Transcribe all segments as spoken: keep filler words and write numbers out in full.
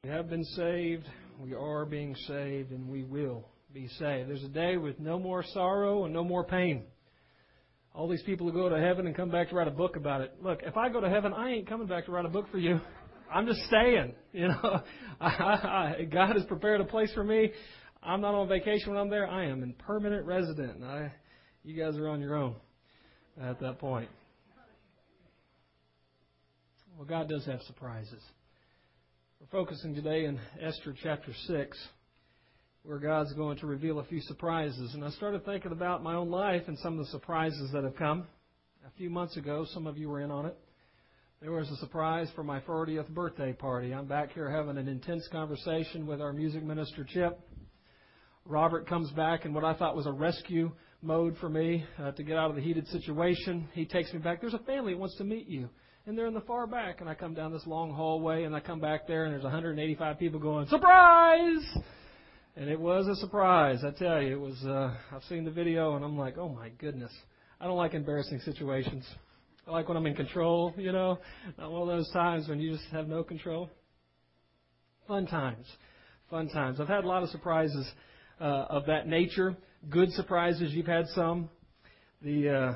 We have been saved, we are being saved, and we will be saved. There's a day with no more sorrow and no more pain. All these people who go to heaven and come back to write a book about it. Look, if I go to heaven, I ain't coming back to write a book for you. I'm just staying. You know, I, I, God has prepared a place for me. I'm not on vacation when I'm there. I am a permanent resident. And I, you guys are on your own at that point. Well, God does have surprises. We're focusing today in Esther chapter six, where God's going to reveal a few surprises. And I started thinking about my own life and some of the surprises that have come. A few months ago, some of you were in on it. There was a surprise for my fortieth birthday party. I'm back here having an intense conversation with our music minister, Chip. Robert comes back in what I thought was a rescue mode for me uh, to get out of the heated situation. He takes me back. There's a family that wants to meet you. And they're in the far back. And I come down this long hallway, and I come back there, and there's one hundred eighty-five people going, surprise! And it was a surprise, I tell you. It was. Uh, I've seen the video, and I'm like, oh, my goodness. I don't like embarrassing situations. I like when I'm in control, you know. Not one of those times when you just have no control. Fun times. Fun times. I've had a lot of surprises uh, of that nature. Good surprises. You've had some. The... Uh,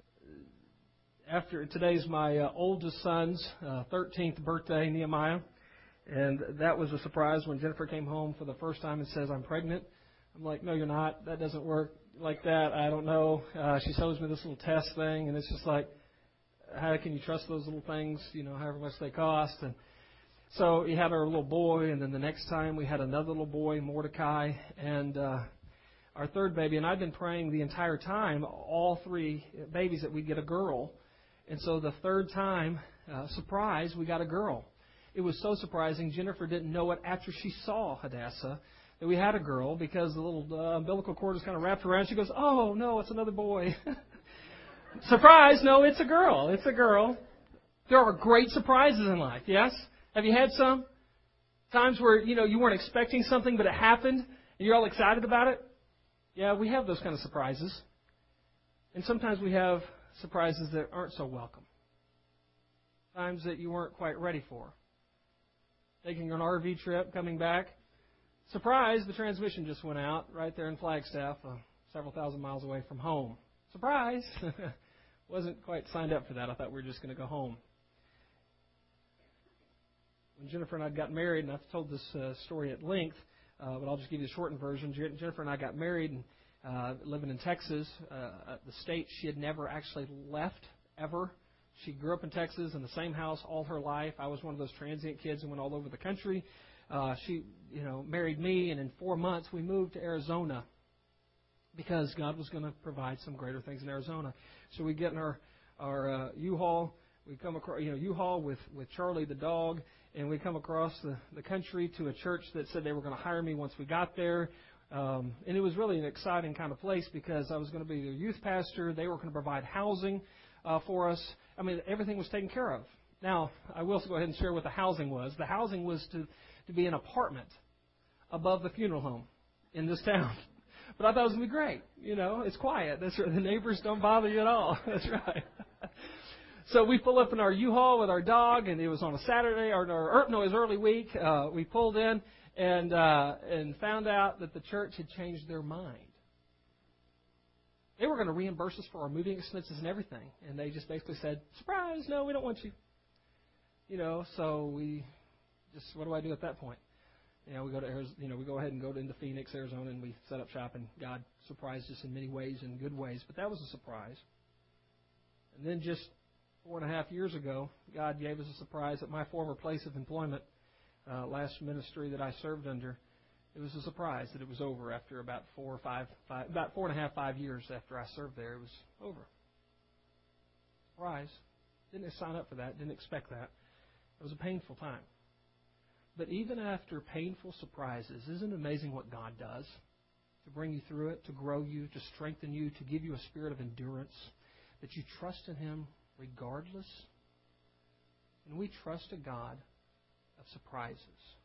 After today's my uh, oldest son's uh, thirteenth birthday, Nehemiah, and that was a surprise when Jennifer came home for the first time and says, I'm pregnant. I'm like, no, you're not. That doesn't work like that. I don't know. Uh, she shows me this little test thing, and it's just like, how can you trust those little things, you know, however much they cost? And so we had our little boy, and then the next time we had another little boy, Mordecai, and uh, our third baby. And I've been praying the entire time, all three babies, that we'd get a girl. And so the third time, uh, surprise, we got a girl. It was so surprising. Jennifer didn't know it after she saw Hadassah that we had a girl, because the little uh, umbilical cord is kind of wrapped around. She goes, oh, no, it's another boy. Surprise, no, it's a girl. It's a girl. There are great surprises in life, yes? Have you had some? Times where, you know, you weren't expecting something, but it happened, and you're all excited about it? Yeah, we have those kind of surprises. And sometimes we have surprises that aren't so welcome. Times that you weren't quite ready for. Taking an R V trip, coming back. Surprise, the transmission just went out right there in Flagstaff, uh, several thousand miles away from home. Surprise! Wasn't quite signed up for that. I thought we were just going to go home. When Jennifer and I got married, and I've told this uh, story at length, uh, but I'll just give you the shortened version. Jennifer and I got married, and Uh, living in Texas, uh, the state she had never actually left, ever. She grew up in Texas in the same house all her life. I was one of those transient kids who went all over the country. Uh, she, you know, married me, and in four months we moved to Arizona because God was going to provide some greater things in Arizona. So we get in our our uh, U-Haul. We come across, you know, U-Haul with, with Charlie the dog, and we come across the, the country to a church that said they were going to hire me once we got there. Um, and it was really an exciting kind of place because I was going to be their youth pastor. They were going to provide housing uh, for us. I mean, everything was taken care of. Now, I will go ahead and share what the housing was. The housing was to, to be an apartment above the funeral home in this town. But I thought it was going to be great. You know, it's quiet. That's right. The neighbors don't bother you at all. That's right. So we pull up in our U-Haul with our dog, and it was on a Saturday, or, or no, it was early week. Uh, we pulled in. And uh, and found out that the church had changed their mind. They were going to reimburse us for our moving expenses and everything. And they just basically said, surprise, no, we don't want you. You know, so we just, what do I do at that point? You know, we go to Arizona, you know, we go ahead and go into Phoenix, Arizona, and we set up shop. And God surprised us in many ways, in good ways. But that was a surprise. And then just four and a half years ago, God gave us a surprise at my former place of employment. Uh, last ministry that I served under, it was a surprise that it was over after about four or five, five, about four and a half, five years after I served there. It was over. Surprise. Didn't sign up for that. Didn't expect that. It was a painful time. But even after painful surprises, isn't it amazing what God does to bring you through it, to grow you, to strengthen you, to give you a spirit of endurance, that you trust in Him regardless? And we trust a God of surprises.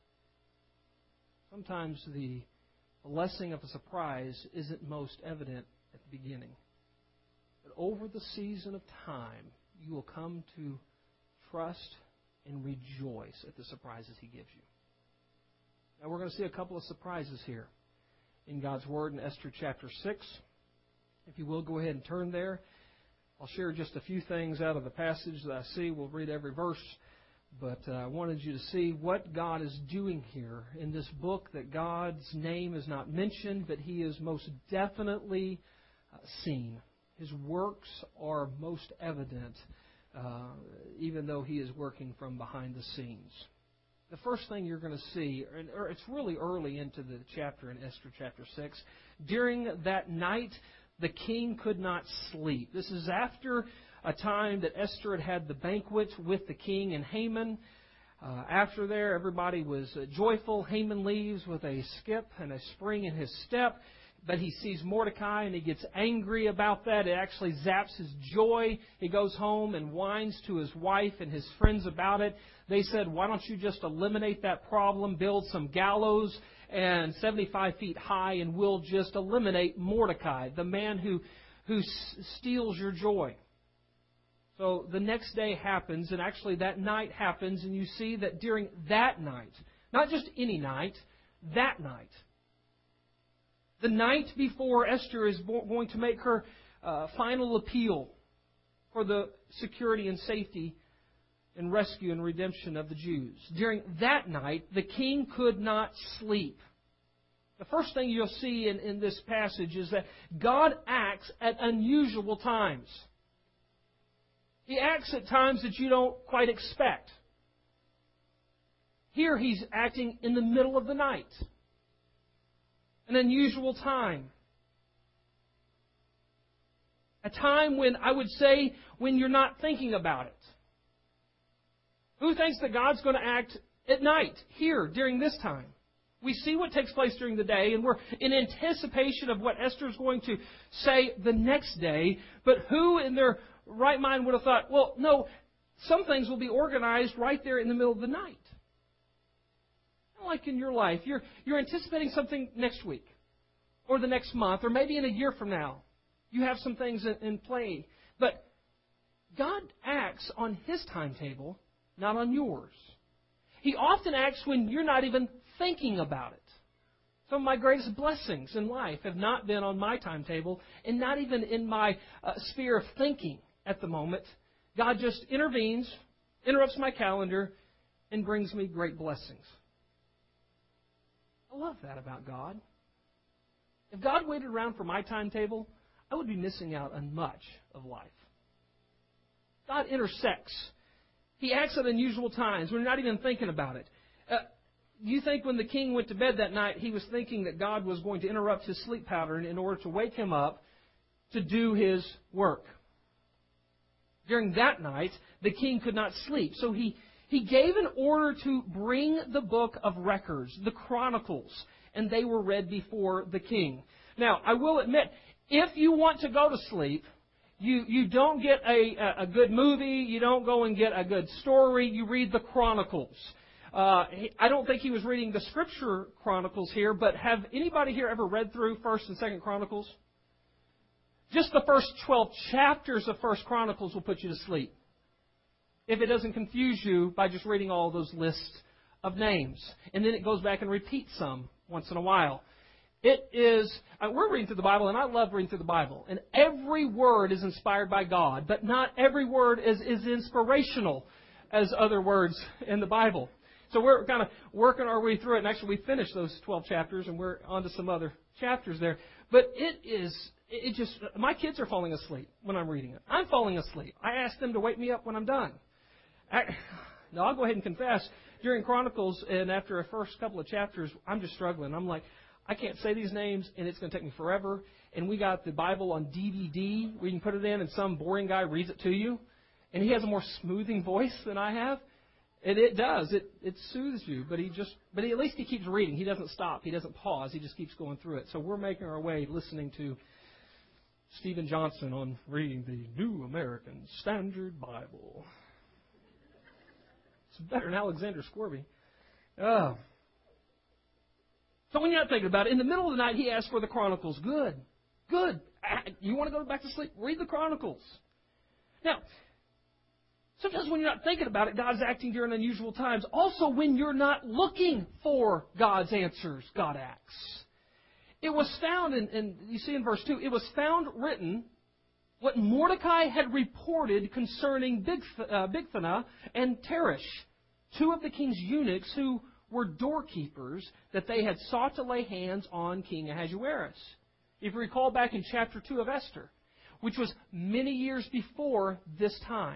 Sometimes the blessing of a surprise isn't most evident at the beginning. But over the season of time, you will come to trust and rejoice at the surprises He gives you. Now we're going to see a couple of surprises here in God's Word in Esther chapter six. If you will, go ahead and turn there. I'll share just a few things out of the passage that I see. We'll read every verse. But uh, I wanted you to see what God is doing here in this book, that God's name is not mentioned, but He is most definitely uh, seen. His works are most evident, uh, even though He is working from behind the scenes. The first thing you're going to see, or it's really early into the chapter in Esther chapter six, during that night, the king could not sleep. This is after a time that Esther had had the banquet with the king and Haman. Uh, after there, everybody was uh, joyful. Haman leaves with a skip and a spring in his step. But he sees Mordecai and he gets angry about that. It actually zaps his joy. He goes home and whines to his wife and his friends about it. They said, why don't you just eliminate that problem, build some gallows and seventy-five feet high, and we'll just eliminate Mordecai, the man who, who s- steals your joy. So the next day happens, and actually that night happens, and you see that during that night, not just any night, that night, the night before Esther is going to make her uh, final appeal for the security and safety and rescue and redemption of the Jews. During that night, the king could not sleep. The first thing you'll see in, in this passage is that God acts at unusual times. He acts at times that you don't quite expect. Here He's acting in the middle of the night. An unusual time. A time when, I would say, when you're not thinking about it. Who thinks that God's going to act at night, here, during this time? We see what takes place during the day, and we're in anticipation of what Esther is going to say the next day. But who in their right mind would have thought, well, no, some things will be organized right there in the middle of the night? Like in your life, you're, you're anticipating something next week, or the next month, or maybe in a year from now. You have some things in, in play. But God acts on His timetable, not on yours. He often acts when you're not even thinking about it. Some of my greatest blessings in life have not been on my timetable, and not even in my uh, sphere of thinking at the moment. God just intervenes, interrupts my calendar, and brings me great blessings. I love that about God. If God waited around for my timetable, I would be missing out on much of life. God intersects. He acts at unusual times. We're not even thinking about it. Uh, you think when the king went to bed that night, he was thinking that God was going to interrupt his sleep pattern in order to wake him up to do his work. During that night, the king could not sleep. So he He gave an order to bring the book of records, the Chronicles, and they were read before the king. Now, I will admit, if you want to go to sleep, you, you don't get a, a good movie, you don't go and get a good story, you read the Chronicles. Uh, I don't think he was reading the Scripture Chronicles here, but have anybody here ever read through First and Second Chronicles? Just the first twelve chapters of First Chronicles will put you to sleep, if it doesn't confuse you by just reading all those lists of names. And then it goes back and repeats some once in a while. It is, uh, we're reading through the Bible, and I love reading through the Bible. And every word is inspired by God, but not every word is, is inspirational as other words in the Bible. So we're kind of working our way through it, and actually we finished those twelve chapters, and we're on to some other chapters there. But it is, it just, my kids are falling asleep when I'm reading it. I'm falling asleep. I ask them to wake me up when I'm done. I, now, I'll go ahead and confess, during Chronicles and after the first couple of chapters, I'm just struggling. I'm like, I can't say these names, and it's going to take me forever. And we got the Bible on D V D where you can put it in, and some boring guy reads it to you. And he has a more smoothing voice than I have. And it does. It it soothes you. But he just, but he, at least he keeps reading. He doesn't stop. He doesn't pause. He just keeps going through it. So we're making our way listening to Stephen Johnson on reading the New American Standard Bible. It's better than Alexander Scorby. Oh. So when you're not thinking about it, in the middle of the night, he asked for the Chronicles. Good. Good. You want to go back to sleep? Read the Chronicles. Now, Sometimes when you're not thinking about it, God's acting during unusual times. Also, when you're not looking for God's answers, God acts. It was found, in, in you see in verse two, it was found written what Mordecai had reported concerning Bigthana and Teresh, two of the king's eunuchs who were doorkeepers, that they had sought to lay hands on King Ahasuerus. If you recall back in chapter two of Esther, which was many years before this time.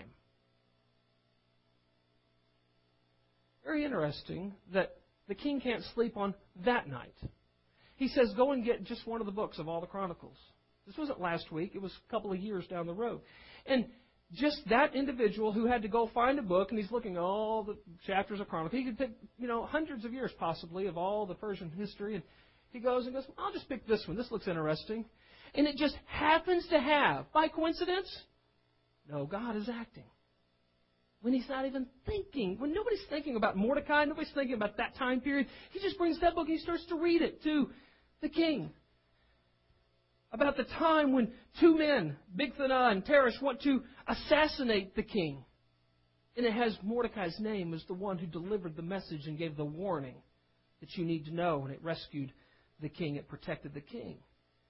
Very interesting that the king can't sleep on that night. He says, go and get just one of the books of all the Chronicles. This wasn't last week. It was a couple of years down the road. And just that individual who had to go find a book, and he's looking at all the chapters of Chronicles. He could pick, you know, hundreds of years possibly of all the Persian history. And he goes and goes, I'll just pick this one. This looks interesting. And it just happens to have, by coincidence, no, God is acting. When he's not even thinking, when nobody's thinking about Mordecai, nobody's thinking about that time period, he just brings that book and he starts to read it to the king. About the time when two men, Bigthana and Teresh, want to assassinate the king. And it has Mordecai's name as the one who delivered the message and gave the warning that you need to know. And it rescued the king. It protected the king.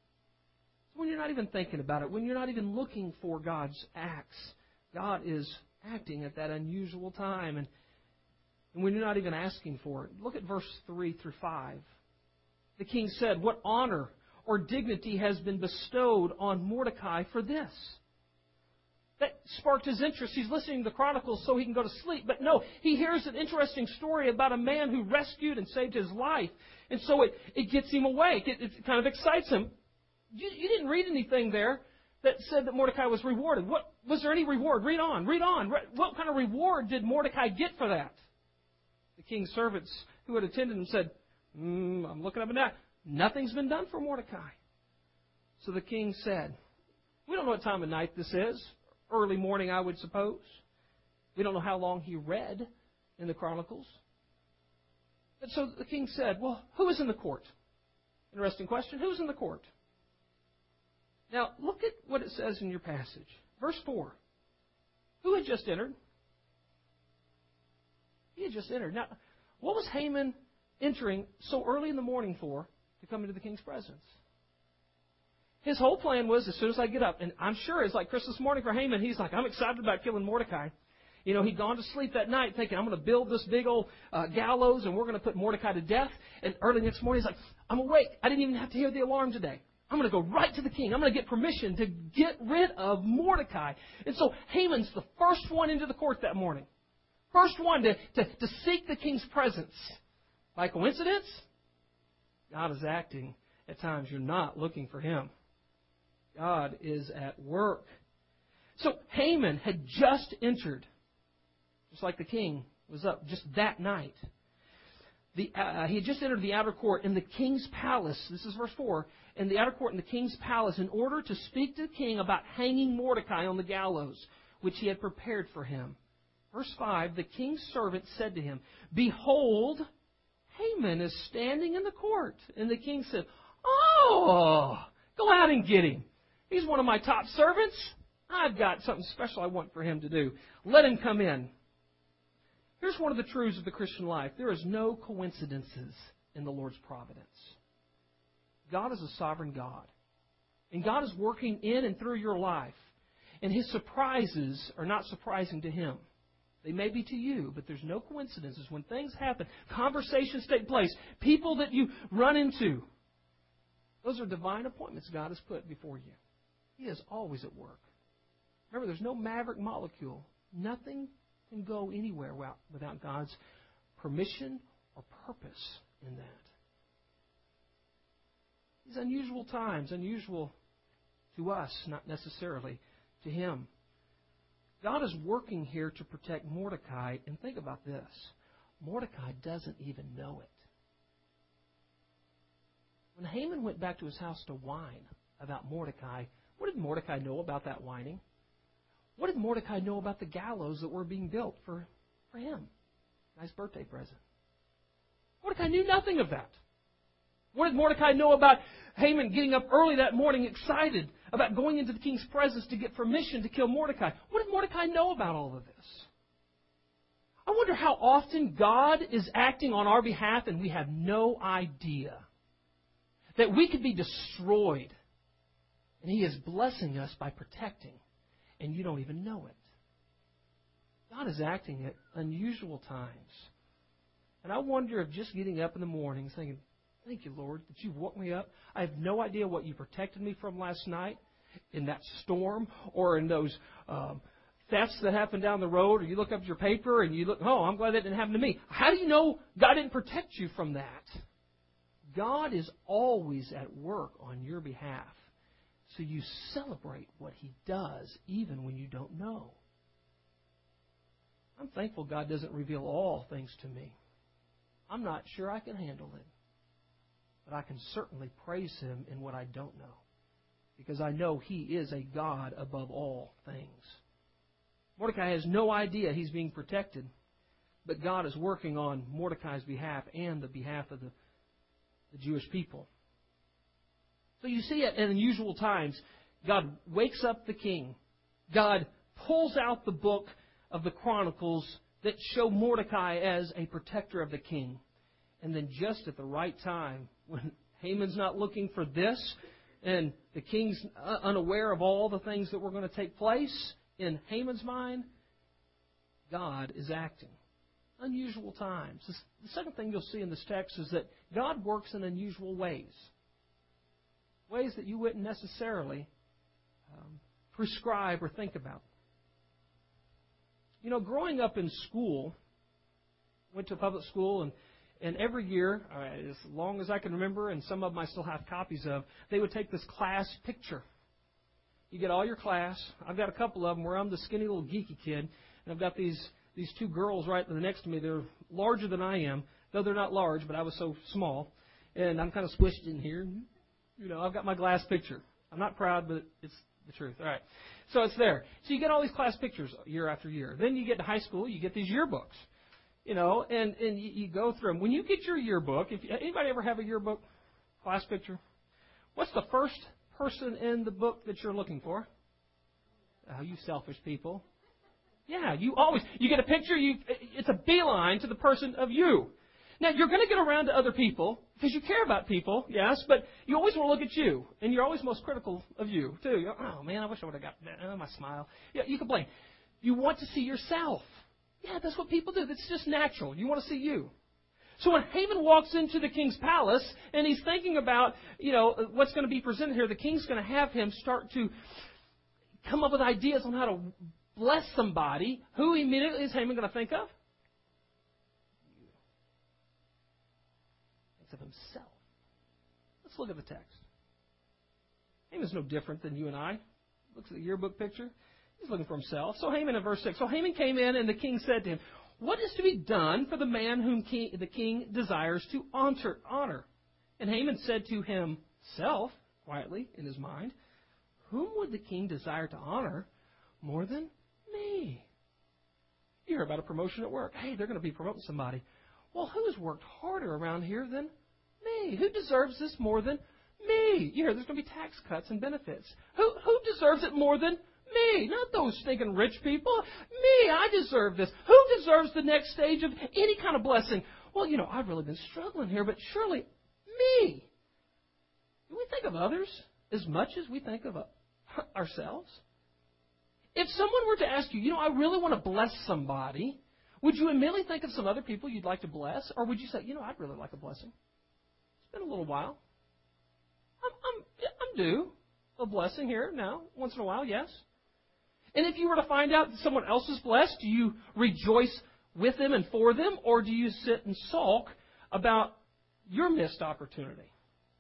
So when you're not even thinking about it, when you're not even looking for God's acts, God is acting at that unusual time. And, and when you're not even asking for it, look at verse three through five. The king said, what honor or dignity has been bestowed on Mordecai for this? That sparked his interest. He's listening to the Chronicles so he can go to sleep. But no, he hears an interesting story about a man who rescued and saved his life. And so it, it gets him awake. It, it kind of excites him. You, you didn't read anything there that said that Mordecai was rewarded. What, was there any reward? Read on, read on. What kind of reward did Mordecai get for that? The king's servants who had attended him said, mm, I'm looking up and down. Nothing's been done for Mordecai. So the king said, we don't know what time of night this is. Early morning, I would suppose. We don't know how long he read in the Chronicles. And so the king said, well, who is in the court? Interesting question. Who's in the court? Now, look at what it says in your passage. Verse four. Who had just entered? He had just entered. Now, what was Haman entering so early in the morning for to come into the king's presence? His whole plan was, as soon as I get up, and I'm sure it's like Christmas morning for Haman, he's like, I'm excited about killing Mordecai. You know, he'd gone to sleep that night thinking, I'm going to build this big old uh, gallows and we're going to put Mordecai to death. And early next morning, he's like, I'm awake. I didn't even have to hear the alarm today. I'm going to go right to the king. I'm going to get permission to get rid of Mordecai. And so Haman's the first one into the court that morning. First one to, to, to seek the king's presence. By coincidence? God is acting at times you're not looking for him. God is at work. So Haman had just entered, just like the king was up just that night. The, uh, he had just entered the outer court in the king's palace. This is verse four. In the outer court in the king's palace in order to speak to the king about hanging Mordecai on the gallows, which he had prepared for him. Verse five, the king's servant said to him, behold, Haman is standing in the court. And the king said, oh, go out and get him. He's one of my top servants. I've got something special I want for him to do. Let him come in. Here's one of the truths of the Christian life. There is no coincidences in the Lord's providence. God is a sovereign God. And God is working in and through your life. And His surprises are not surprising to Him. They may be to you, but there's no coincidences. When things happen, conversations take place, people that you run into, those are divine appointments God has put before you. He is always at work. Remember, there's no maverick molecule. Nothing can go anywhere without God's permission or purpose in that. These unusual times, unusual to us, not necessarily to Him. God is working here to protect Mordecai. And think about this. Mordecai doesn't even know it. When Haman went back to his house to whine about Mordecai, what did Mordecai know about that whining? What did Mordecai know about the gallows that were being built for, for him? Nice birthday present. Mordecai knew nothing of that. What did Mordecai know about Haman getting up early that morning excited about going into the king's presence to get permission to kill Mordecai. What did Mordecai know about all of this? I wonder how often God is acting on our behalf and we have no idea. That we could be destroyed. And He is blessing us by protecting. And you don't even know it. God is acting at unusual times. And I wonder if just getting up in the morning thinking, thank you, Lord, that you woke me up. I have no idea what you protected me from last night in that storm or in those um, thefts that happened down the road, or you look up your paper and you look, oh, I'm glad that didn't happen to me. How do you know God didn't protect you from that? God is always at work on your behalf. So you celebrate what He does even when you don't know. I'm thankful God doesn't reveal all things to me. I'm not sure I can handle it. But I can certainly praise Him in what I don't know. Because I know He is a God above all things. Mordecai has no idea he's being protected. But God is working on Mordecai's behalf and the behalf of the, the Jewish people. So you see, at unusual times, God wakes up the king. God pulls out the book of the Chronicles that show Mordecai as a protector of the king. And then just at the right time, when Haman's not looking for this, and the king's unaware of all the things that were going to take place in Haman's mind, God is acting. Unusual times. The second thing you'll see in this text is that God works in unusual ways. Ways that you wouldn't necessarily um, prescribe or think about. You know, growing up in school, went to public school, and, and every year, uh, as long as I can remember, and some of them I still have copies of, they would take this class picture. You get all your class. I've got a couple of them where I'm the skinny little geeky kid, and I've got these these two girls right next to me. They're larger than I am, though they're not large, but I was so small, and I'm kind of squished in here. You know, I've got my glass picture. I'm not proud, but it's the truth. All right. So it's there. So you get all these class pictures year after year. Then you get to high school, you get these yearbooks. You know, and, and you, you go through them. When you get your yearbook, if anybody ever have a yearbook class picture? What's the first person in the book that you're looking for? Oh, you selfish people. Yeah, you always, you get a picture, you it's a beeline to the person of you. Now, you're going to get around to other people because you care about people, yes, but you always want to look at you, and you're always most critical of you, too. You go, oh, man, I wish I would have got that. Oh, my smile. Yeah, you complain. You want to see yourself. Yeah, that's what people do. That's just natural. You want to see you. So when Haman walks into the king's palace and he's thinking about, you know, what's going to be presented here, the king's going to have him start to come up with ideas on how to bless somebody. Who immediately is Haman going to think of? Of himself. Let's look at the text. Haman's no different than you and I. Looks at the yearbook picture. He's looking for himself. So Haman in verse six. So Haman came in, and the king said to him, what is to be done for the man whom king, the king desires to honor, honor? And Haman said to himself, quietly in his mind, whom would the king desire to honor more than me? You hear about a promotion at work. Hey, they're going to be promoting somebody. Well, who has worked harder around here than me? Who deserves this more than me? You hear there's going to be tax cuts and benefits. Who who deserves it more than me? Not those stinking rich people. Me, I deserve this. Who deserves the next stage of any kind of blessing? Well, you know, I've really been struggling here, but surely me. Do we think of others as much as we think of ourselves? If someone were to ask you, you know, I really want to bless somebody, would you immediately think of some other people you'd like to bless? Or would you say, you know, I'd really like a blessing? It's been a little while. I'm, I'm, I'm due a blessing here now, once in a while, yes. And if you were to find out that someone else is blessed, do you rejoice with them and for them? Or do you sit and sulk about your missed opportunity?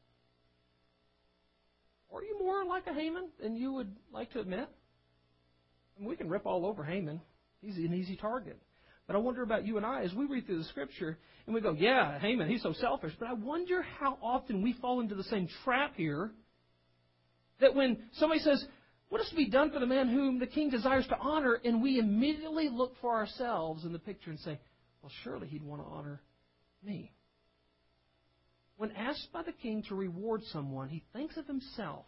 Or are you more like a Haman than you would like to admit? I mean, we can rip all over Haman. He's an easy target. But I wonder about you and I as we read through the Scripture and we go, yeah, Haman, he's so selfish. But I wonder how often we fall into the same trap here that when somebody says, what is to be done for the man whom the king desires to honor? And we immediately look for ourselves in the picture and say, well, surely he'd want to honor me. When asked by the king to reward someone, he thinks of himself.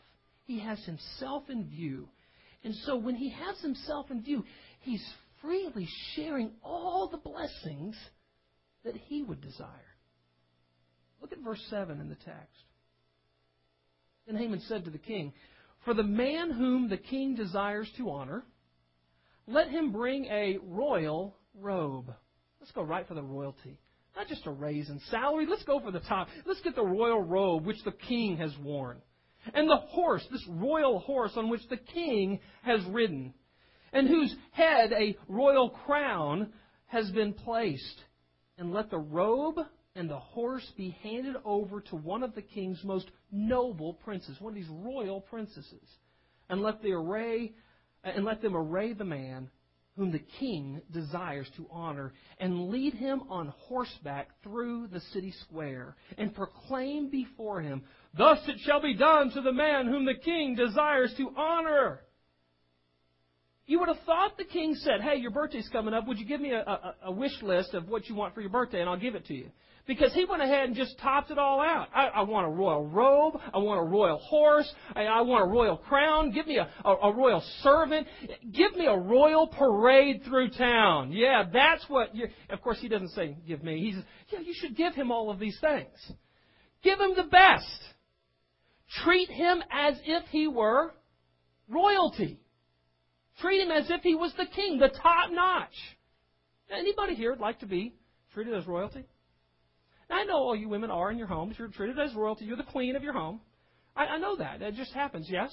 He has himself in view. And so when he has himself in view, he's freely sharing all the blessings that he would desire. Look at verse seven in the text. Then Haman said to the king, "For the man whom the king desires to honor, let him bring a royal robe." Let's go right for the royalty. Not just a raise in salary. Let's go for the top. Let's get the royal robe which the king has worn. And the horse, this royal horse on which the king has ridden, and whose head a royal crown has been placed. And let the robe and the horse be handed over to one of the king's most noble princes, one of these royal princesses. And let the array, and let them array the man whom the king desires to honor, and lead him on horseback through the city square, and proclaim before him, "Thus it shall be done to the man whom the king desires to honor." You would have thought the king said, "Hey, your birthday's coming up. Would you give me a, a, a wish list of what you want for your birthday, and I'll give it to you?" Because he went ahead and just topped it all out. I, I want a royal robe. I want a royal horse. I, I want a royal crown. Give me a, a, a royal servant. Give me a royal parade through town. Yeah, that's what you... Of course, he doesn't say, "Give me." He says, "Yeah, you should give him all of these things. Give him the best. Treat him as if he were royalty. Treat him as if he was the king, the top notch." Anybody here would like to be treated as royalty? Now, I know all you women are in your homes. You're treated as royalty. You're the queen of your home. I, I know that. That just happens, yes?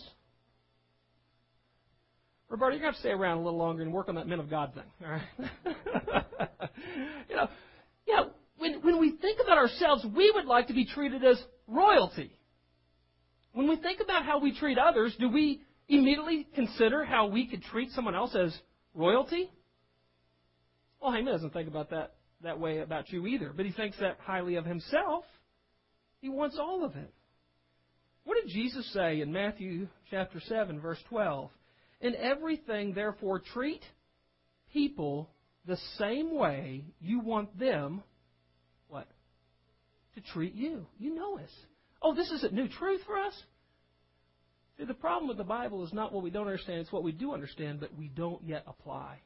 Roberta, you're going to have to stay around a little longer and work on that men of God thing. All right? you know, yeah, when, when we think about ourselves, we would like to be treated as royalty. When we think about how we treat others, do we immediately consider how we could treat someone else as royalty? Well, Haman doesn't think about that that way about you either, but he thinks that highly of himself. He wants all of it. What did Jesus say in Matthew chapter seven, verse twelve? "In everything, therefore, treat people the same way you want them," what? "To treat you." You know us. Oh, this isn't new truth for us? See, the problem with the Bible is not what we don't understand, it's what we do understand, but we don't yet apply.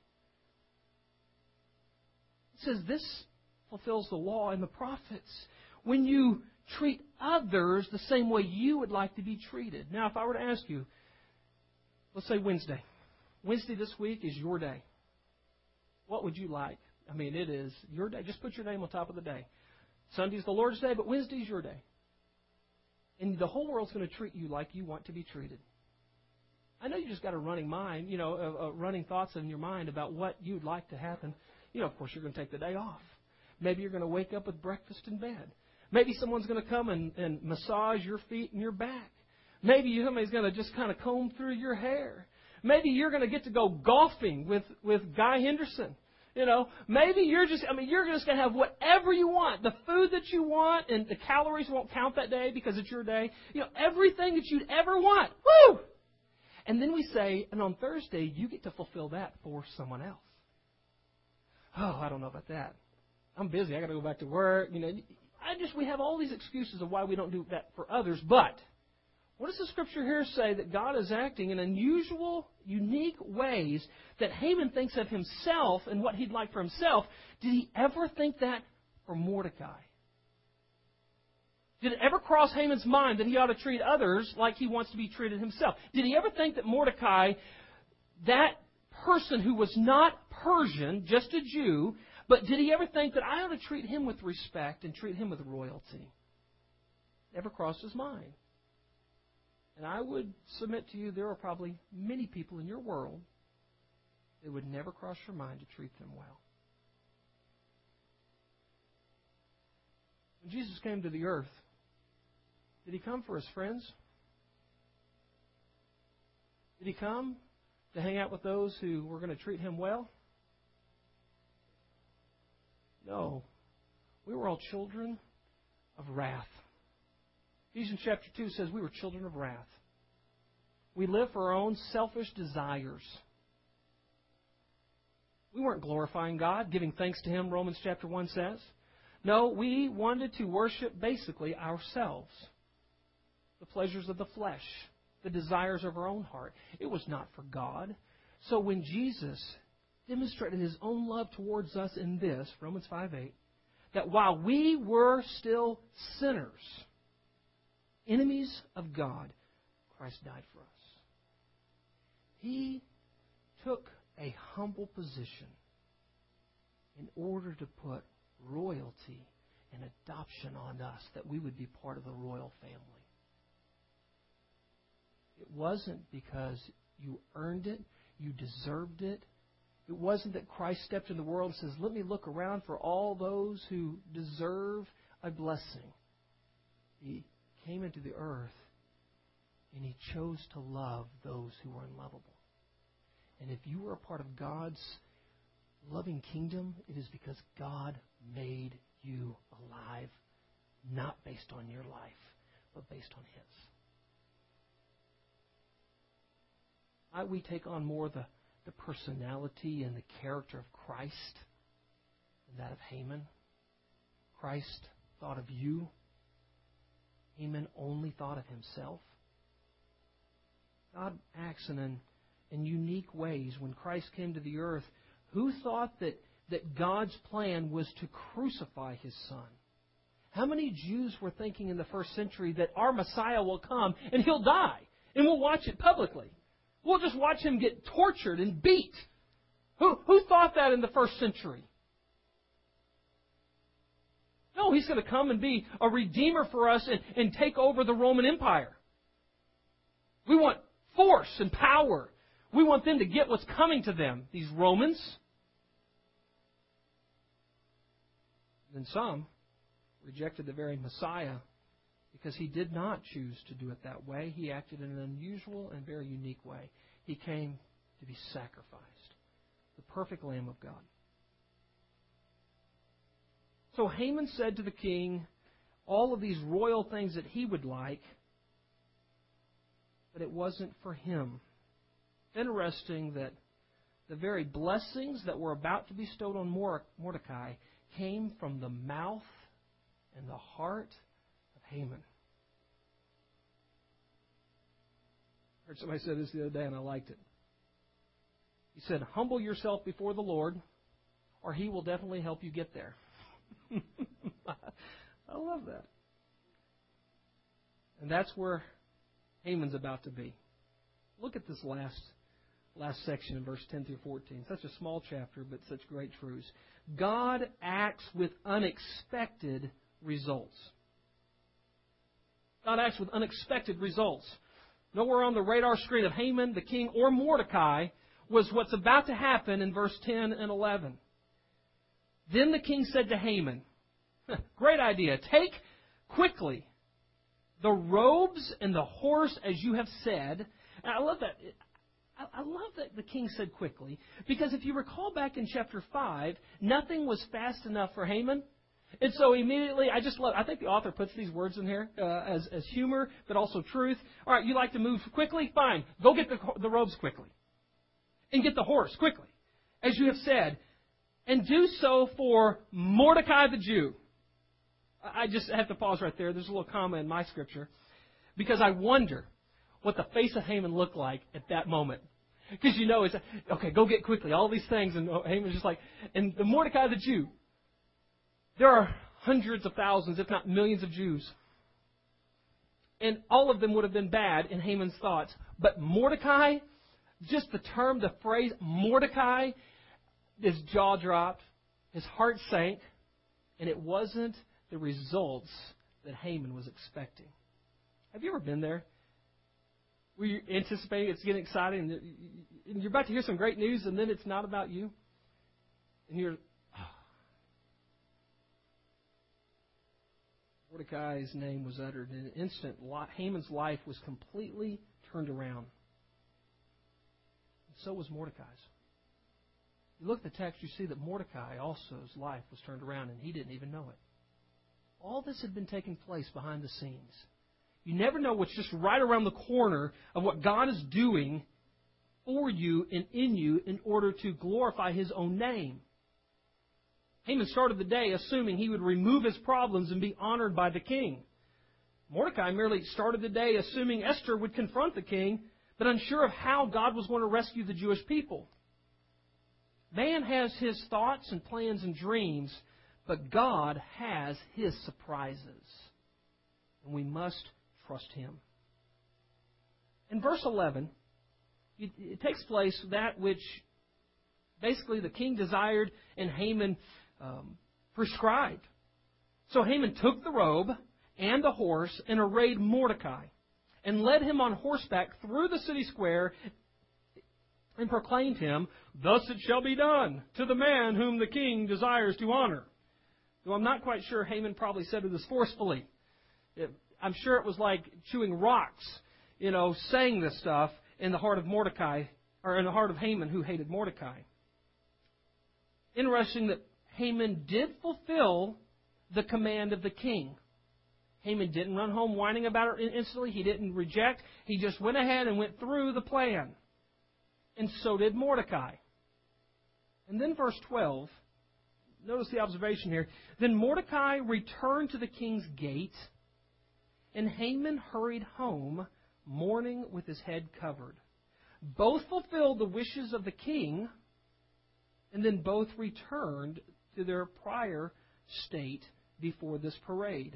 It says this fulfills the law and the prophets. When you treat others the same way you would like to be treated. Now, if I were to ask you, let's say Wednesday. Wednesday this week is your day. What would you like? I mean, it is your day. Just put your name on top of the day. Sunday's the Lord's day, but Wednesday's your day. And the whole world's going to treat you like you want to be treated. I know you just got a running mind, you know, uh, uh, running thoughts in your mind about what you'd like to happen. You know, of course, you're going to take the day off. Maybe you're going to wake up with breakfast in bed. Maybe someone's going to come and, and massage your feet and your back. Maybe somebody's going to just kind of comb through your hair. Maybe you're going to get to go golfing with, with Guy Henderson. You know, maybe you're just, I mean, you're just going to have whatever you want. The food that you want, and the calories won't count that day because it's your day. You know, everything that you'd ever want. Woo! And then we say, and on Thursday, you get to fulfill that for someone else. Oh, I don't know about that. I'm busy. I got to go back to work. You know, I just, we have all these excuses of why we don't do that for others. But what does the Scripture here say? That God is acting in unusual, unique ways that Haman thinks of himself and what he'd like for himself. Did he ever think that for Mordecai? Did it ever cross Haman's mind that he ought to treat others like he wants to be treated himself? Did he ever think that Mordecai, that person who was not Persian, just a Jew, but did he ever think that I ought to treat him with respect and treat him with royalty? Never crossed his mind. And I would submit to you there are probably many people in your world that would never cross your mind to treat them well. When Jesus came to the earth, did he come for his friends? Did he come to hang out with those who were going to treat him well? No. We were all children of wrath. Ephesians chapter two says we were children of wrath. We lived for our own selfish desires. We weren't glorifying God, giving thanks to Him, Romans chapter one says. No, we wanted to worship basically ourselves. The pleasures of the flesh. the desires of our own heart. It was not for God. So when Jesus demonstrated His own love towards us in this, Romans five eight, that while we were still sinners, enemies of God, Christ died for us. He took a humble position in order to put royalty and adoption on us, that we would be part of the royal family. It wasn't because you earned it, you deserved it. It wasn't that Christ stepped in the world and says, let me look around for all those who deserve a blessing. He came into the earth and He chose to love those who were unlovable. And if you are a part of God's loving kingdom, it is because God made you alive, not based on your life, but based on His. Might we take on more the, the personality and the character of Christ than that of Haman? Christ thought of you. Haman only thought of himself. God acts in, an, in unique ways. When Christ came to the earth, who thought that, that God's plan was to crucify His Son? How many Jews were thinking in the first century that our Messiah will come and He'll die and we'll watch it publicly? We'll just watch Him get tortured and beat. Who, who thought that in the first century? No, He's going to come and be a redeemer for us and, and take over the Roman Empire. We want force and power. We want them to get what's coming to them, these Romans. And some rejected the very Messiah because He did not choose to do it that way. He acted in an unusual and very unique way. He came to be sacrificed, the perfect Lamb of God. So Haman said to the king all of these royal things that he would like, but it wasn't for him. Interesting that the very blessings that were about to be bestowed on Mordecai came from the mouth and the heart of Haman. I heard somebody say this the other day and I liked it. He said, humble yourself before the Lord, or He will definitely help you get there. I love that. And that's where Haman's about to be. Look at this last last section in verse ten through fourteen. Such a small chapter, but such great truths. God acts with unexpected results. God acts with unexpected results. Nowhere on the radar screen of Haman, the king, or Mordecai was what's about to happen in verse ten and eleven. Then the king said to Haman, great idea, take quickly the robes and the horse as you have said. And I love that. I love that the king said quickly, because if you recall back in chapter five, nothing was fast enough for Haman. And so immediately, I just love, I think the author puts these words in here uh, as, as humor, but also truth. All right, you like to move quickly? Fine. Go get the, the robes quickly. And get the horse quickly, as you have said. And do so for Mordecai the Jew. I just have to pause right there. There's a little comma in my scripture. Because I wonder what the face of Haman looked like at that moment. Because you know, it's, okay, go get quickly all these things. And Haman's just like, and the Mordecai the Jew. There are hundreds of thousands, if not millions of Jews. And all of them would have been bad in Haman's thoughts. But Mordecai, just the term, the phrase Mordecai, his jaw dropped, his heart sank, and it wasn't the results that Haman was expecting. Have you ever been there? Were you anticipating, it's getting exciting, and you're about to hear some great news, and then it's not about you? And you're... Mordecai's name was uttered. In an instant, Haman's life was completely turned around. And so was Mordecai's. You look at the text, you see that Mordecai also's life was turned around, and he didn't even know it. All this had been taking place behind the scenes. You never know what's just right around the corner of what God is doing for you and in you in order to glorify His own name. Haman started the day assuming he would remove his problems and be honored by the king. Mordecai merely started the day assuming Esther would confront the king, but unsure of how God was going to rescue the Jewish people. Man has his thoughts and plans and dreams, but God has His surprises. And we must trust Him. In verse eleven, it, it takes place that which basically the king desired and Haman um, prescribed. So Haman took the robe and the horse and arrayed Mordecai and led him on horseback through the city square and proclaimed him, "Thus it shall be done to the man whom the king desires to honor." Though I'm not quite sure Haman probably said it this forcefully. It, I'm sure it was like chewing rocks, you know, saying this stuff in the heart of Mordecai, or in the heart of Haman, who hated Mordecai. Interesting that Haman did fulfill the command of the king. Haman didn't run home whining about it instantly. He didn't reject. He just went ahead and went through the plan. And so did Mordecai. And then verse twelve, notice the observation here. Then Mordecai returned to the king's gate, and Haman hurried home, mourning with his head covered. Both fulfilled the wishes of the king, and then both returned to their prior state before this parade.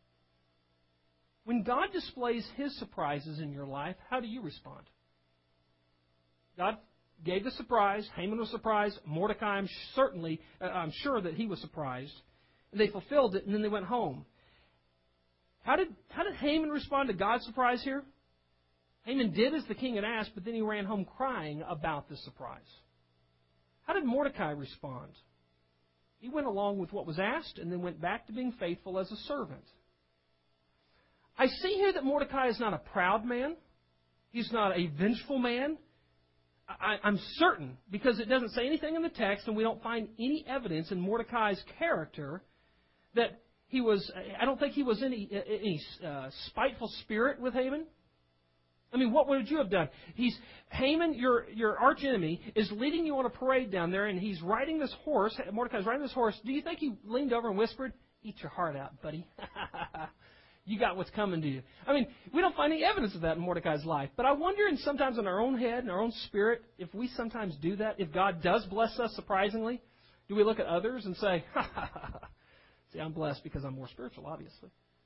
When God displays His surprises in your life, how do you respond? God gave the surprise. Haman was surprised. Mordecai, I'm certainly, uh, I'm sure that he was surprised. And they fulfilled it, and then they went home. How did how did Haman respond to God's surprise here? Haman did as the king had asked, but then he ran home crying about the surprise. How did Mordecai respond? He went along with what was asked and then went back to being faithful as a servant. I see here that Mordecai is not a proud man. He's not a vengeful man. I, I'm certain, because it doesn't say anything in the text and we don't find any evidence in Mordecai's character that he was, I don't think he was any, any uh, spiteful spirit with Haman. I mean, what would you have done? He's Haman, your your arch enemy, is leading you on a parade down there, and he's riding this horse. Mordecai's riding this horse. Do you think he leaned over and whispered, "Eat your heart out, buddy. You got what's coming to you"? I mean, we don't find any evidence of that in Mordecai's life. But I wonder, and sometimes in our own head, in our own spirit, if we sometimes do that, if God does bless us surprisingly, do we look at others and say, "Ha ha ha! See, I'm blessed because I'm more spiritual, obviously."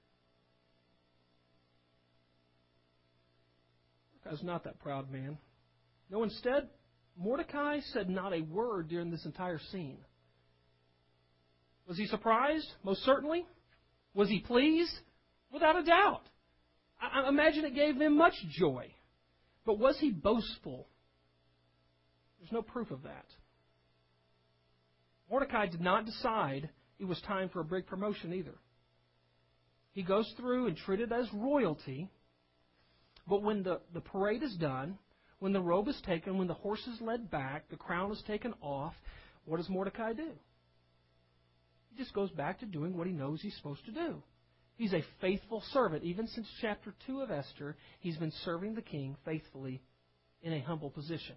Mordecai's not that proud man. No, instead, Mordecai said not a word during this entire scene. Was he surprised? Most certainly. Was he pleased? Without a doubt. I, I imagine it gave him much joy. But was he boastful? There's no proof of that. Mordecai did not decide it was time for a big promotion either. He goes through and treated as royalty. But when the, the parade is done, when the robe is taken, when the horse is led back, the crown is taken off, what does Mordecai do? He just goes back to doing what he knows he's supposed to do. He's a faithful servant. Even since chapter two of Esther, he's been serving the king faithfully in a humble position.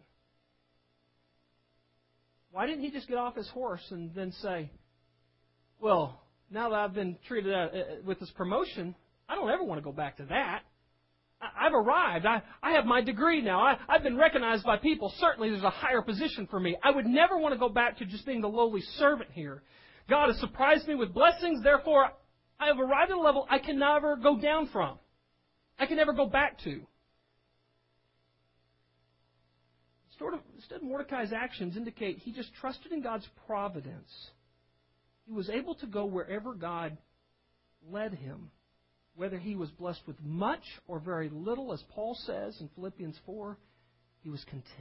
Why didn't he just get off his horse and then say, "Well, now that I've been treated uh, with this promotion, I don't ever want to go back to that. I've arrived. I, I have my degree now. I, I've been recognized by people. Certainly there's a higher position for me. I would never want to go back to just being the lowly servant here. God has surprised me with blessings. Therefore, I have arrived at a level I can never go down from. I can never go back to." Instead, Mordecai's actions indicate he just trusted in God's providence. He was able to go wherever God led him. Whether he was blessed with much or very little, as Paul says in Philippians four, he was content.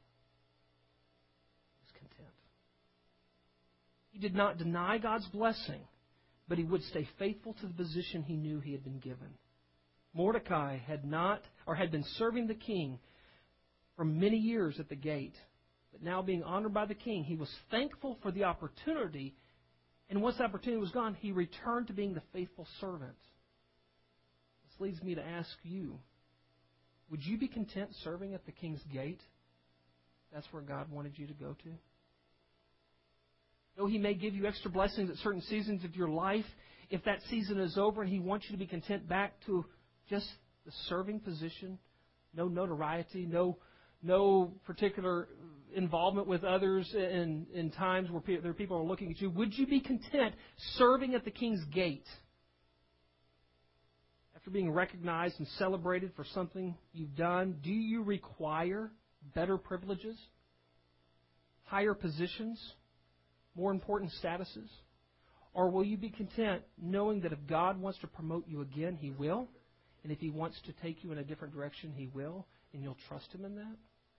He was content. He did not deny God's blessing, but he would stay faithful to the position he knew he had been given. Mordecai had not, or had been serving the king for many years at the gate, but now being honored by the king, he was thankful for the opportunity, and once the opportunity was gone, he returned to being the faithful servant. Leads me to ask you, would you be content serving at the king's gate? That's where God wanted you to go to. Though he may give you extra blessings at certain seasons of your life, if that season is over and He wants you to be content back to just the serving position, no notoriety, no no particular involvement with others in, in times where pe- there people are looking at you, would you be content serving at the King's gate after being recognized and celebrated for something you've done? Do you require better privileges, higher positions, more important statuses? Or will you be content knowing that if God wants to promote you again, He will? And if He wants to take you in a different direction, He will? And you'll trust Him in that?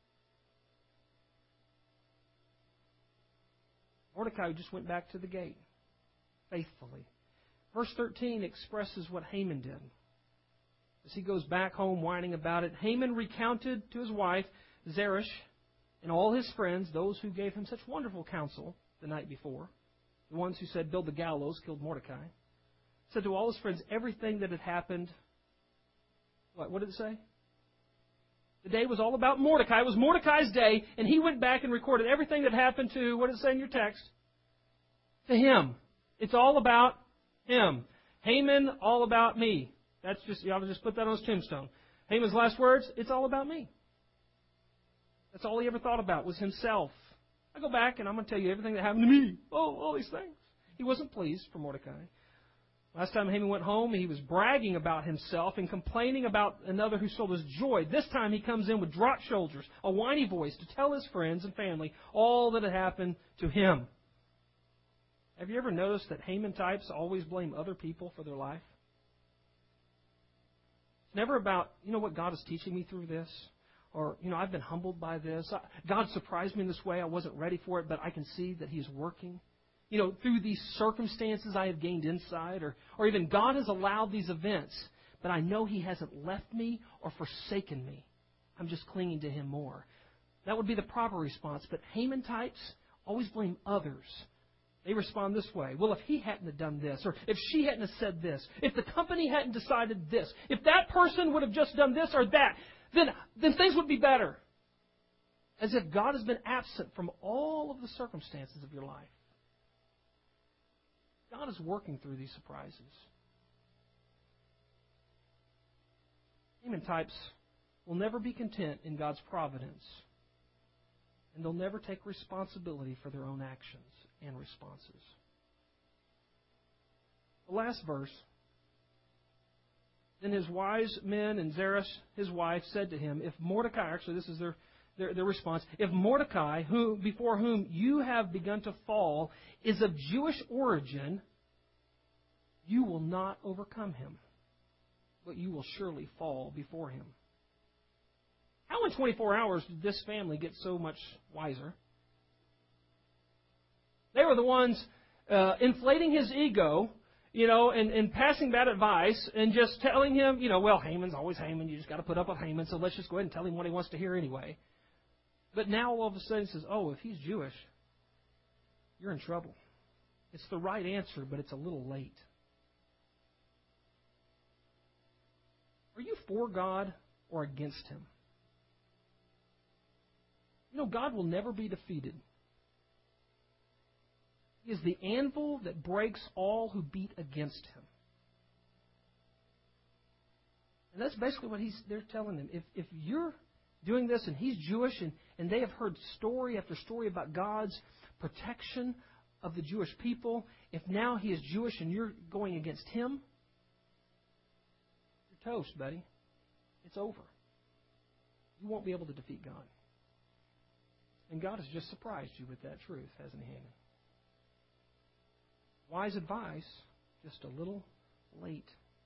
Mordecai just went back to the gate faithfully. Verse thirteen expresses what Haman did. As he goes back home whining about it, Haman recounted to his wife, Zeresh, and all his friends, those who gave him such wonderful counsel the night before, the ones who said, build the gallows, killed Mordecai, said to all his friends everything that had happened. What, what did it say? The day was all about Mordecai. It was Mordecai's day, and he went back and recorded everything that happened to, what did it say in your text? To him. It's all about him. Haman, all about me. That's just, you ought to just put that on his tombstone. Haman's last words, it's all about me. That's all he ever thought about was himself. I go back and I'm going to tell you everything that happened to me. Oh, all these things. He wasn't pleased for Mordecai. Last time Haman went home, he was bragging about himself and complaining about another who stole his joy. This time he comes in with dropped shoulders, a whiny voice to tell his friends and family all that had happened to him. Have you ever noticed that Haman types always blame other people for their life? It's never about, you know what, God is teaching me through this. Or, you know, I've been humbled by this. God surprised me in this way. I wasn't ready for it, but I can see that He's working. You know, through these circumstances I have gained insight. Or, or even God has allowed these events, but I know He hasn't left me or forsaken me. I'm just clinging to Him more. That would be the proper response. But Haman types always blame others. They respond this way. Well, if he hadn't have done this, or if she hadn't have said this, if the company hadn't decided this, if that person would have just done this or that, then, then things would be better. As if God has been absent from all of the circumstances of your life. God is working through these surprises. Haman types will never be content in God's providence. And they'll never take responsibility for their own actions and responses. The last verse. Then his wise men and Zeresh, his wife, said to him, if Mordecai, actually this is their, their, their response, if Mordecai, who, before whom you have begun to fall, is of Jewish origin, you will not overcome him, but you will surely fall before him. How in twenty-four hours did this family get so much wiser? They were the ones uh, inflating his ego, you know, and, and passing bad advice and just telling him, you know, well, Haman's always Haman. You just got to put up with Haman, so let's just go ahead and tell him what he wants to hear anyway. But now all of a sudden he says, oh, if he's Jewish, you're in trouble. It's the right answer, but it's a little late. Are you for God or against Him? You know, God will never be defeated. He is the anvil that breaks all who beat against Him. And that's basically what he's, they're telling him. If, if you're doing this and he's Jewish and, and they have heard story after story about God's protection of the Jewish people, if now he is Jewish and you're going against him, you're toast, buddy. It's over. You won't be able to defeat God. And God has just surprised you with that truth, hasn't He, Haman? Wise advice, just a little late.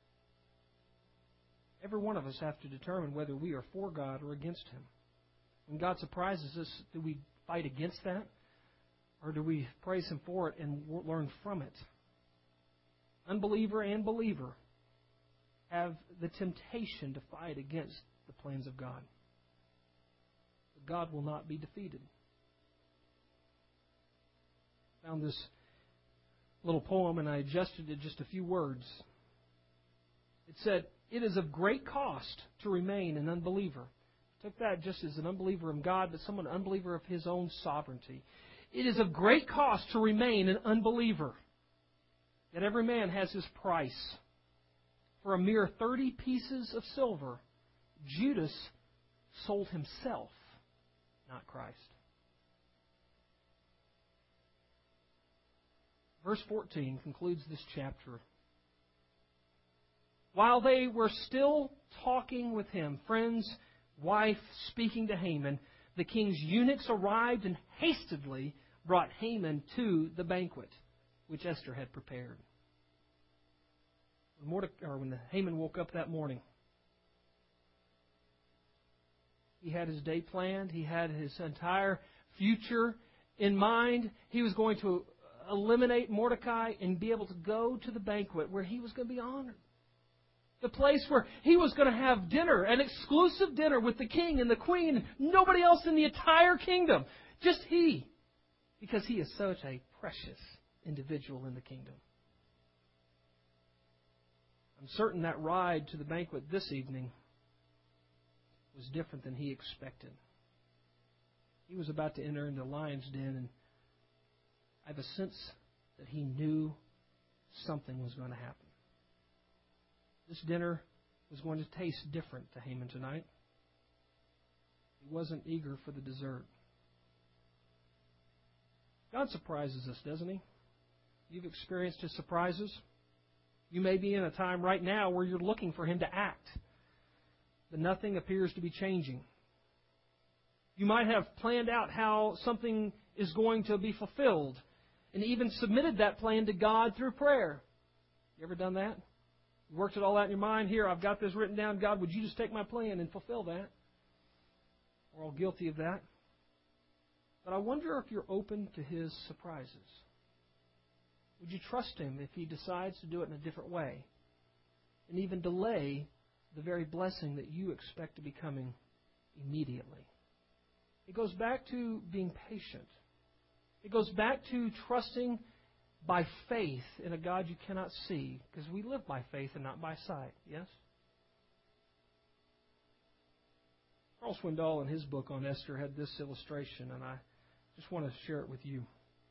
Every one of us have to determine whether we are for God or against Him. When God surprises us, do we fight against that? Or do we praise Him for it and learn from it? Unbeliever and believer have the temptation to fight against the plans of God. But God will not be defeated. I found this little poem and I adjusted it just a few words. It said, it is of great cost to remain an unbeliever. I took that just as an unbeliever of God, but someone an unbeliever of His own sovereignty. It is of great cost to remain an unbeliever. Yet every man has his price. For a mere thirty pieces of silver, Judas sold himself, not Christ. Verse fourteen concludes this chapter. While they were still talking with him, friends, wife speaking to Haman, the king's eunuchs arrived and hastily brought Haman to the banquet which Esther had prepared. When, Mordecai, or when Haman woke up that morning, he had his day planned. He had his entire future in mind. He was going to eliminate Mordecai and be able to go to the banquet where he was going to be honored. The place where he was going to have dinner, an exclusive dinner with the king and the queen, nobody else in the entire kingdom. Just he. Because he is such a precious individual in the kingdom. I'm certain that ride to the banquet this evening was different than he expected. He was about to enter into the lion's den, and I have a sense that he knew something was going to happen. This dinner was going to taste different to Haman tonight. He wasn't eager for the dessert. God surprises us, doesn't He? You've experienced His surprises. You may be in a time right now where you're looking for Him to act, but nothing appears to be changing. You might have planned out how something is going to be fulfilled and even submitted that plan to God through prayer. You ever done that? You worked it all out in your mind. Here, I've got this written down. God, would you just take my plan and fulfill that? We're all guilty of that. But I wonder if you're open to His surprises. Would you trust Him if He decides to do it in a different way? And even delay the very blessing that you expect to be coming immediately. It goes back to being patient. It goes back to trusting by faith in a God you cannot see, because we live by faith and not by sight. Yes? Charles Swindoll, in his book on Esther, had this illustration, and I just want to share it with you.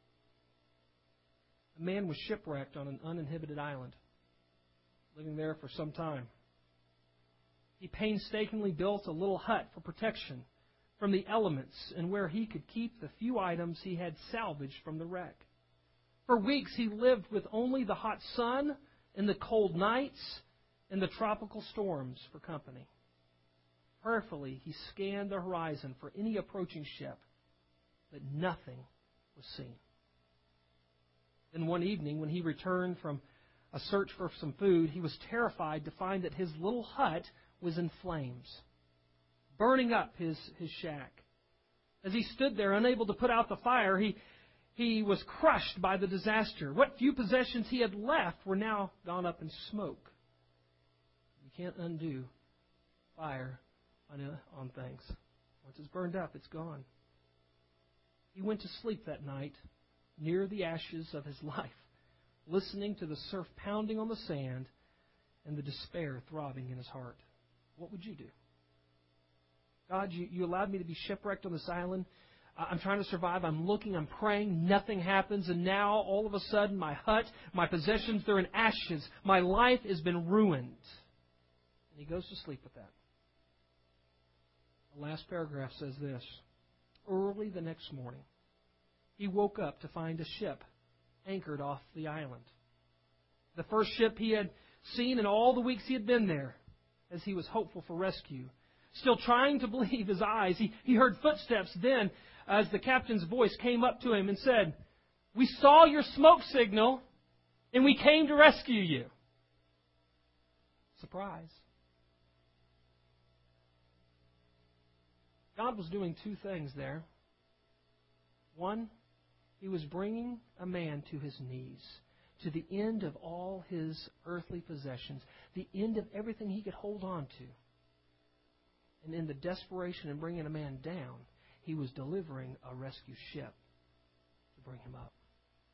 A man was shipwrecked on an uninhabited island, living there for some time. He painstakingly built a little hut for protection from the elements and where he could keep the few items he had salvaged from the wreck. For weeks he lived with only the hot sun and the cold nights and the tropical storms for company. Prayerfully he scanned the horizon for any approaching ship, but nothing was seen. Then one evening, when he returned from a search for some food, he was terrified to find that his little hut was in flames, burning up his, his shack. As he stood there, unable to put out the fire, he, he was crushed by the disaster. What few possessions he had left were now gone up in smoke. You can't undo fire on, on things. Once it's burned up, it's gone. He went to sleep that night near the ashes of his life, listening to the surf pounding on the sand and the despair throbbing in his heart. What would you do? God, you, you allowed me to be shipwrecked on this island. I'm trying to survive. I'm looking, I'm praying. Nothing happens. And now, all of a sudden, my hut, my possessions, they're in ashes. My life has been ruined. And he goes to sleep with that. The last paragraph says this. Early the next morning, he woke up to find a ship anchored off the island. The first ship he had seen in all the weeks he had been there, as he was hopeful for rescue. Still trying to believe his eyes, he, he heard footsteps then as the captain's voice came up to him and said, "We saw your smoke signal and we came to rescue you." Surprise. God was doing two things there. One, He was bringing a man to his knees, to the end of all his earthly possessions, the end of everything he could hold on to. And in the desperation of bringing a man down, He was delivering a rescue ship to bring him up.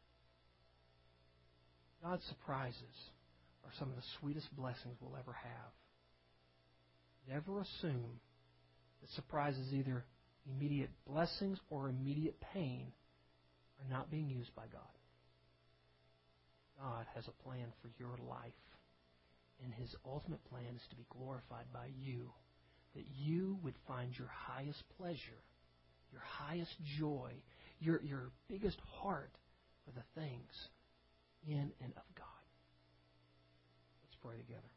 God's surprises are some of the sweetest blessings we'll ever have. Never assume that surprises, either immediate blessings or immediate pain, are not being used by God. God has a plan for your life. And His ultimate plan is to be glorified by you. That you would find your highest pleasure, your highest joy, your, your biggest heart for the things in and of God. Let's pray together.